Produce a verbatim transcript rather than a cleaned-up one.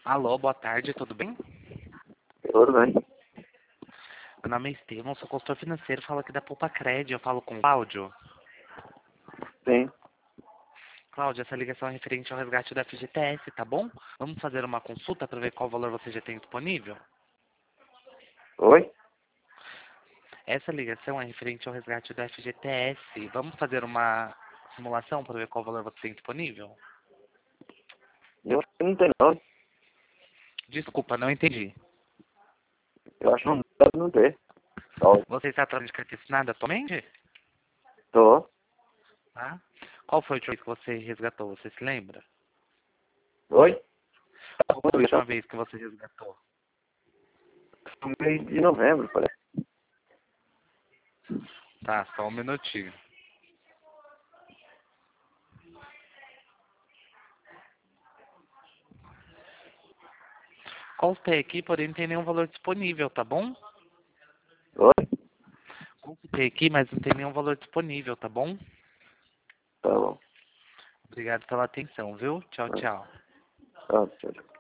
Alô, boa tarde, tudo bem? Tudo bem? Meu nome é Estevam, sou consultor financeiro, falo aqui da Poupa Cred, eu falo com o Cláudio. Sim. Cláudio, essa ligação é referente ao resgate da F G T S, tá bom? Vamos fazer uma consulta para ver qual valor você já tem disponível? Oi? Essa ligação é referente ao resgate da F G T S. Vamos fazer uma simulação para ver qual valor você tem disponível? Eu acho que não tem não. Desculpa, não entendi. Eu acho que não deve não ter. Ó, Você está atrás de carteira assinada atualmente? tô. Tá. Qual foi a última vez que você resgatou? Você se lembra? Oi? Qual foi a Ligação última vez que você resgatou? no mês de novembro, parece. Tá, só um minutinho. Consultei aqui, porém não tem nenhum valor disponível, tá bom? Oi? Consultei aqui, mas não tem nenhum valor disponível, tá bom? Tá bom. Obrigado pela atenção, viu? Tchau, Ah, tchau. tá, tchau, tchau.